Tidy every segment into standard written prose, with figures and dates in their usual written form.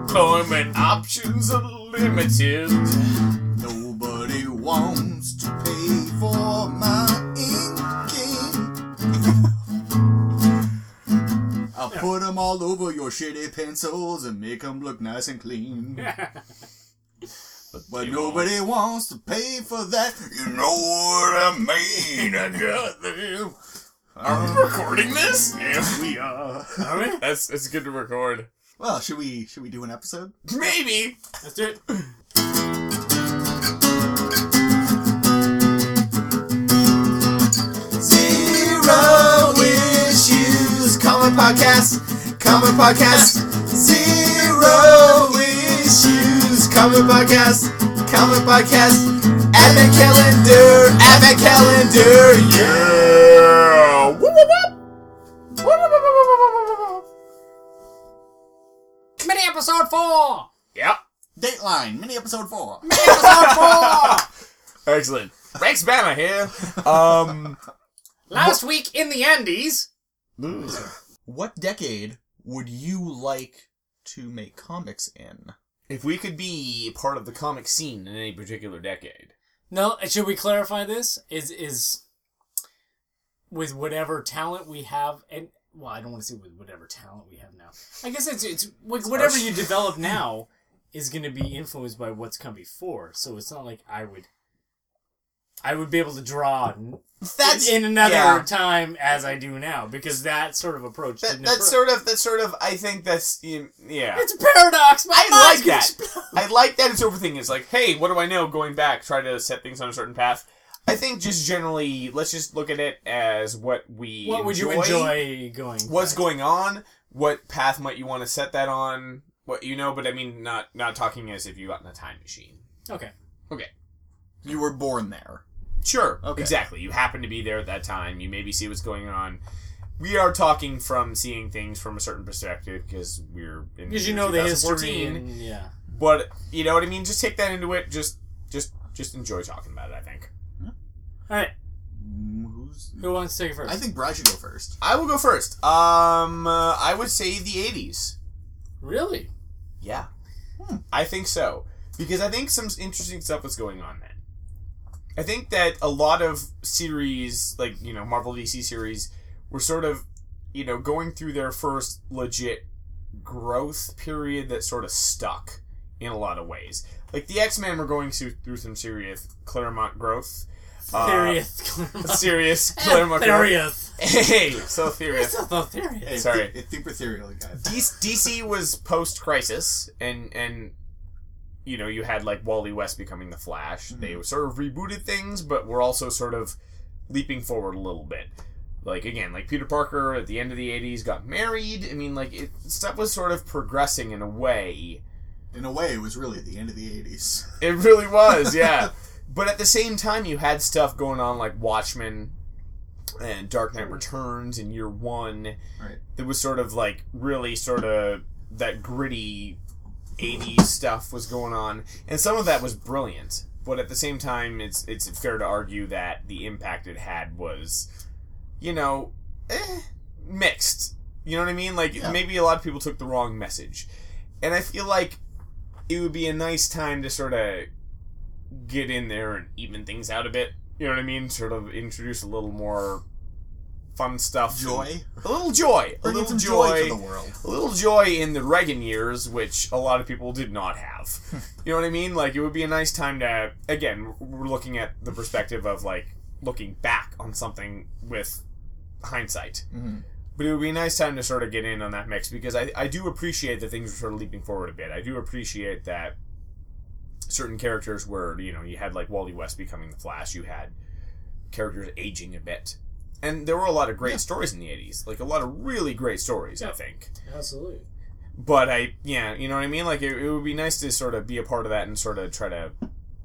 Employment options are limited. Nobody wants to pay for my inking. I'll put them all over your shitty pencils and make them look nice and clean. But nobody wants to pay for that. You know what I mean? I got them. Are we recording this? Yes, we are. Are we? It's good to record. Well, should we do an episode? Maybe. Let's do it. Zero issues. Comic podcast. Comic podcast. Zero issues. Comic podcast. Comic podcast. Advent calendar. Advent calendar. Yeah. Whoop, whoop, whoop. Whoop, whoop, whoop, whoop, whoop, whoop, whoop. Mini episode 4! Yep. Dateline. Mini episode 4. Mini episode 4! Excellent. Rex Banner here. Last week in the Andes. What decade would you like to make comics in? If we could be part of the comic scene in any particular decade. No, should we clarify this? Is with whatever talent we have, and well, I don't want to say with whatever talent we have now. I guess it's with whatever you develop now is going to be influenced by what's come before. So it's not like I would be able to draw in another time as I do now, because that sort of approach didn't That's sort of. I think that's yeah. It's a paradox. I like that. I like that it's overthinking. It's like, hey, what do I know? Going back, try to set things on a certain path. I think just generally, let's just look at it as what we. What would you enjoy going? What's going on? What path might you want to set that on? What you know, but I mean, not talking as if you got in a time machine. Okay. You were born there. Sure. Okay. Exactly. You happen to be there at that time. You maybe see what's going on. We are talking from seeing things from a certain perspective because we're in because you know the history. 2014. And, yeah. But you know what I mean. Just take that into it. Just enjoy talking about it. I think. All right. Who wants to take it first? I think Brad should go first. I will go first. I would say the 80s. Really? Yeah. I think so. Because I think some interesting stuff was going on then. I think that a lot of series, like, you know, Marvel DC series, were sort of, you know, going through their first legit growth period that sort of stuck in a lot of ways. Like, the X-Men were going through some serious Claremont growth. Serious Claremont growth. Hey, so serious. So serious. Hey, Sorry. It's super serial, guys. DC was post-Crisis, and you know, you had, like, Wally West becoming the Flash. Mm-hmm. They sort of rebooted things, but were also sort of leaping forward a little bit. Like, again, like, Peter Parker at the end of the 80s got married. I mean, like, stuff was sort of progressing in a way. In a way, it was really at the end of the 80s. It really was, yeah. But at the same time, you had stuff going on like Watchmen and Dark Knight Returns in year one. Right. That was sort of like really sort of that gritty 80s stuff was going on. And some of that was brilliant. But at the same time, it's fair to argue that the impact it had was, you know, mixed. You know what I mean? Like, maybe a lot of people took the wrong message. And I feel like it would be a nice time to sort of get in there and even things out a bit. You know what I mean? Sort of introduce a little more fun stuff. Joy? A little joy. Bring a little some joy to the world. A little joy in the Reagan years, which a lot of people did not have. You know what I mean? Like, it would be a nice time to, again, we're looking at the perspective of, like, looking back on something with hindsight. Mm-hmm. But it would be a nice time to sort of get in on that mix, because I do appreciate that things are sort of leaping forward a bit. I do appreciate that certain characters were, you know, you had like Wally West becoming the Flash, you had characters aging a bit. And there were a lot of great stories in the 80s. Like, a lot of really great stories, I think. Absolutely. But you know what I mean? Like, it would be nice to sort of be a part of that and sort of try to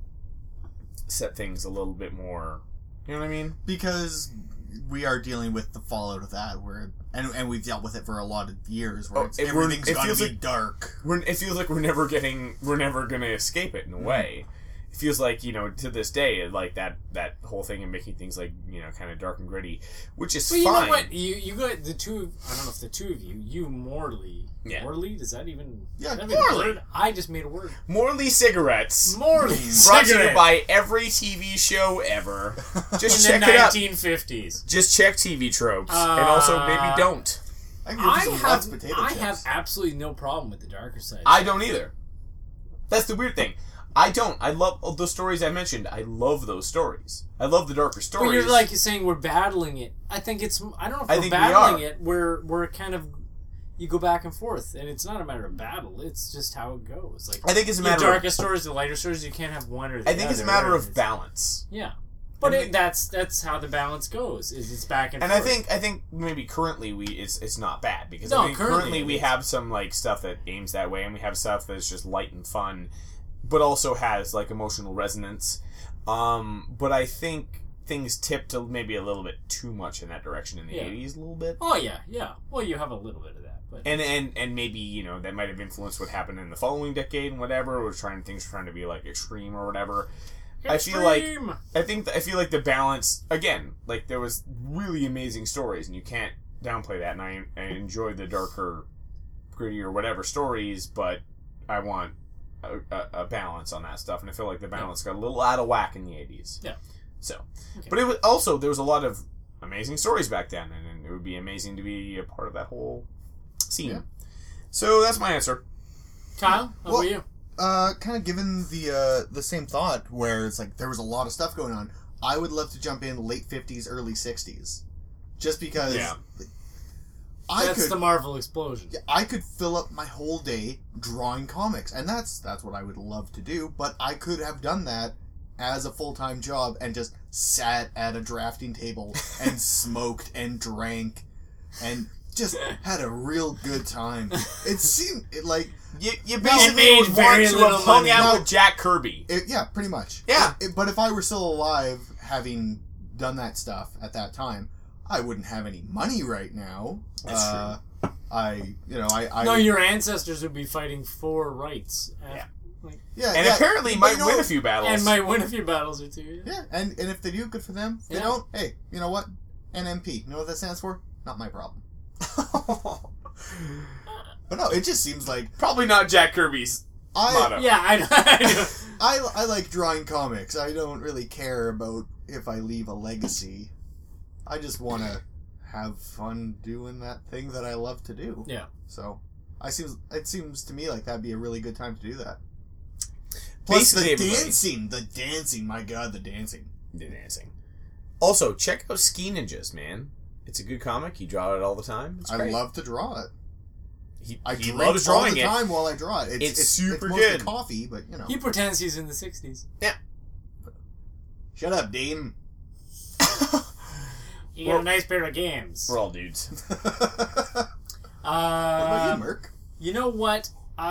set things a little bit more, you know what I mean? Because we are dealing with the fallout of that, and we've dealt with it for a lot of years, where everything's got to be dark. It feels like we're never going to escape it in a way. it feels like, to this day, like that whole thing and making things like, kind of dark and gritty, which is Well, you fine. know what? You got the two. I don't know if the two of you Morley. Yeah. Morley? Does that even? Yeah, that even a Morley. word? I just made a word. Morley cigarettes. Morley. Brought to you cigarette. by every TV show ever. Just in check the it up. 1950s. Just check TV tropes, and also maybe don't. I can give you some Lux potato I chips. have absolutely no problem with the darker side. I don't either. That's the weird thing. I don't. I love all those stories I mentioned. I love those stories. I love the darker stories. But you're like saying we're battling it. I think it's. I don't know if I we're think we battling are. it. We're kind of. You go back and forth, and it's not a matter of battle. It's just how it goes. Like I think it's a the matter darker of. stories, the lighter stories. You can't have one or the other. I think it's a matter and of it's- balance. Yeah, but And that's how the balance goes. Is it's back and And forth. I think maybe currently it's not bad because No, I think currently currently it we is. have some like stuff that aims that way, and we have stuff that's just light and fun, but also has like emotional resonance. But I think things tipped maybe a little bit too much in that direction in the Yeah. 80s, a little bit. Oh yeah. Well, you have a little bit of that, but And maybe that might have influenced what happened in the following decade and whatever. Or things were trying to be like extreme or whatever. I feel like the balance again. Like there was really amazing stories, and you can't downplay that. And I enjoy the darker, gritty or whatever stories, but I want a balance on that stuff, and I feel like the balance got a little out of whack in the 80s. Yeah. So, Okay. but it was also there was a lot of amazing stories back then, and it would be amazing to be a part of that whole scene. Yeah. So that's my answer. Kyle, how Well- about you? Kind of given the same thought, where it's like there was a lot of stuff going on. I would love to jump in late 50s, early 60s, just because. Yeah. That's the Marvel explosion. I could fill up my whole day drawing comics, and that's what I would love to do. But I could have done that as a full-time job and just sat at a drafting table and smoked and drank and just had a real good time. It seemed like. You No, basically made would want very to little have hung money. out No. with Jack Kirby. Yeah, pretty much. Yeah. But if I were still alive, having done that stuff at that time, I wouldn't have any money right now. That's true. I No, would- your ancestors would be fighting for rights. Yeah. yeah, And yeah, apparently but might you know- win a few battles. And might win a few battles or two. Yeah, and if they do, good for them. If they Yeah. don't, hey, you know what? NMP. You know what that stands for? Not my problem. But no, it just seems like Probably not Jack Kirby's motto. Yeah, I know. I like drawing comics. I don't really care about if I leave a legacy. I just want to have fun doing that thing that I love to do. Yeah. So, it seems to me like that'd be a really good time to do that. Plus Basically everybody. the dancing, my god, the dancing. The dancing. Also, check out Ski Ninjas, man. It's a good comic. You draw it all the time. It's I great. love to draw it. He He loves all drawing the it. time while I draw it. It's super mostly good. coffee, but you know. He pretends he's in the 60s. Shut up, Dame. You got a nice pair of games. We're all dudes. What about you, Merc? You know what?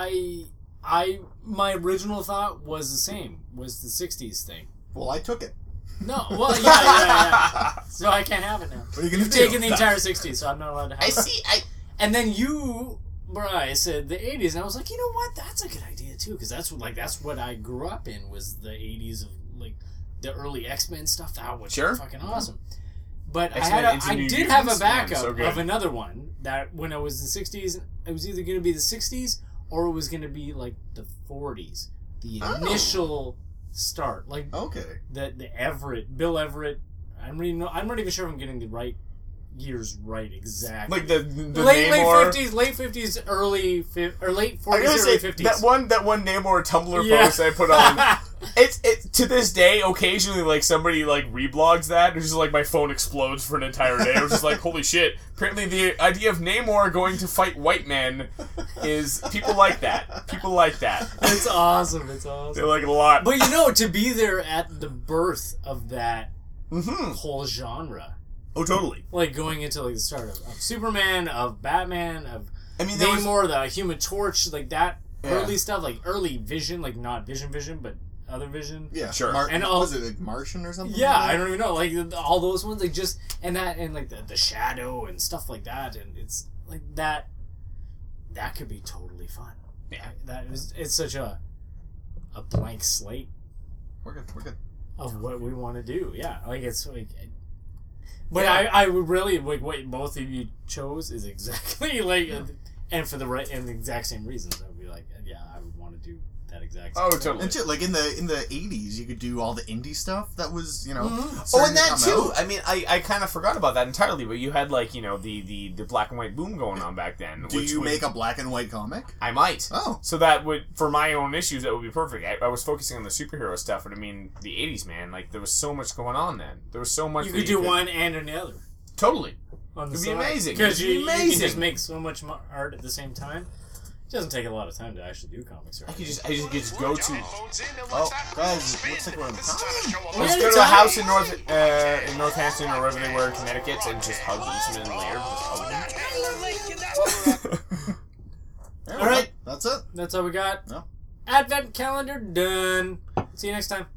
My original thought was the same. Was the 60s thing. Well, I took it. No, well, yeah. So I can't have it now. What are you gonna You've do? taken the entire 60s, so I'm not allowed to have I it. see. And then you, Bri, said the 80s, and I was like, you know what? That's a good idea too, because that's what I grew up in was the 80s of like the early X-Men stuff. That was Sure. fucking awesome. But X-Men Into I New did have a Mutants? Man, backup so good. of another one that when I was in the 60s, it was either going to be the 60s or it was going to be like the 40s, the Oh. initial start, like Okay. the Everett, Bill Everett. I'm not even sure if I'm getting the right years right exactly. Like the late Namor. 50s, late 50s, or late 40s, I gotta early say 50s. that one Namor Tumblr Yeah. post I put on. It's to this day occasionally like somebody like reblogs that and just like my phone explodes for an entire day. I was just like, holy shit! Apparently the idea of Namor going to fight white men is people like that. People like that. It's awesome. It's They awesome. like it a lot. But to be there at the birth of that whole genre, Oh, totally. like going into like the start of Superman, of Batman, of I mean, there was Namor, the Human Torch, like that Yeah. early stuff, like early Vision, like not Vision, but other Vision. Yeah. Sure. And was it like Martian or something? Yeah, like I that? don't even know. Like all those ones, like just and like the Shadow and stuff like that, and it's like that. That could be totally fun. Yeah. It's such a blank slate. We're good. Of what we want to do. Yeah, like it's like. But I would really like what both of you chose is exactly like, and for the exact same reasons. I would be like, yeah, I would want to do that exact. Oh, same thing. totally. And shit, like in the 80s, you could do all the indie stuff that was, you know. Oh, and that starting to too. come out. I mean, I kind of forgot about that entirely. But you had like, you know, the black and white boom going on back then. Do you make a black and white comic? I might. Oh. So that would, for my own issues, that would be perfect. I was focusing on the superhero stuff, but I mean, the 80s, man, like, there was so much going on then. There was so much. You could do one and another. Totally. On the It'd be side. amazing. Because It'd be you can amazing. just make so much art at the same time. It doesn't take a lot of time to actually do comics. Right? I could just go to. Oh, guys, looks like we're in time. Let's go to a house in Northampton or wherever they were in Connecticut and just hug Eastman and Laird. Just hug them. All right, that's it. That's all we got. Yeah. Advent calendar done. See you next time.